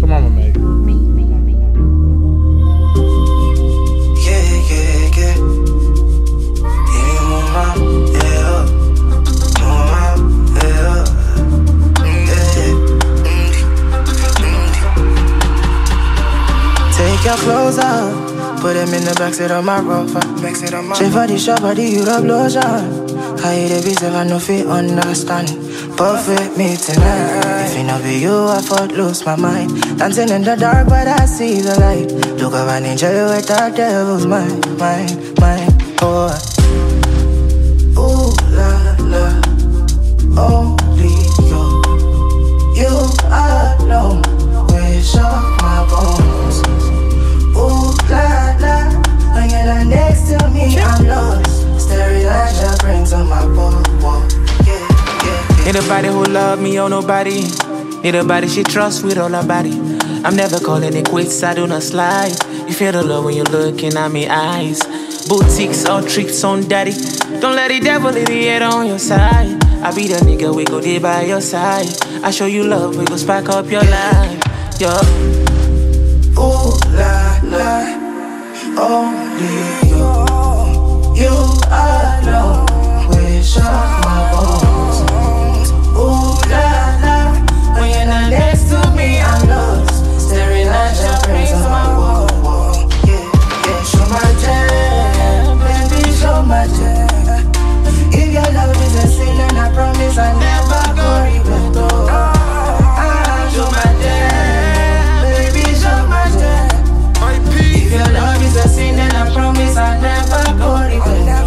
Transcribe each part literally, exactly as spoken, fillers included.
your mama made. Yeah, yeah, yeah. Yeah, mama, yeah. Mama, yeah. Yeah. Take your clothes off, put them in the backseat of my Rover. Shape for the shop, body, you the blotion. I hate it, because I know if you understand. Perfect me tonight. If it not be you, I thought lose my mind. Dancing in the dark, but I see the light. Look up an angel with the devil's mind, mind, mind. Oh, ooh la la, only you, you alone. Wish up my bones. Ooh la la, when you're not next to me, I'm lost. Staring at your rings on my wall, wall. Yeah, yeah, yeah. Need a body who love me or nobody. Need a body she trusts with all her body. I'm never calling it quits, I do not slide. You feel the love when you're looking at me eyes. Boutiques or tricks on daddy. Don't let the devil idiot on your side. I be the nigga, we go there by your side. I show you love, we go spark up your life. Yeah. Ooh la la, only you. You alone, wish up my bones. Ooh la la, when you're not next to me, I'm lost. Staring at your rings on my wall, wall. Yeah, yeah, show my jam, baby, show my jam. If your love is a sin, then I promise I never go regret. Oh, show my jam, baby, show my jam. If your love is a sin, then I promise I never go regret.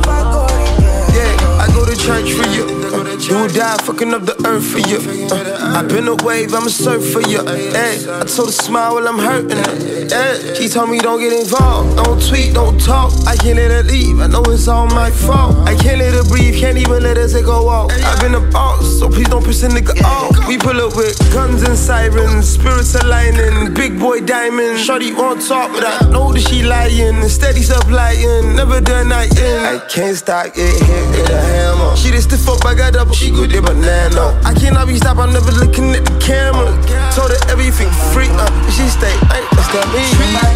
Church for you, uh, you would die fucking up the earth for you. uh, I've been a wave, I'ma surf for you. Ay, I told her smile while I'm hurting her. Ay, she told me don't get involved, don't tweet, don't talk. I can't let her leave, I know it's all my fault. I can't let her breathe, can't even let her take a walk. I've been a boss, so please don't piss a nigga off. We pull up with guns and sirens, spirits aligning, big boy diamond. Shorty won't talk, but I know that she lying. Steady supplying, never done nothing. I can't stop, get hit with a hammer. She just stiff up, I got up, she good, the banana. I cannot be stopped, I'm never looking at the camera. Told her everything free, uh, she stay, ain't that's that me.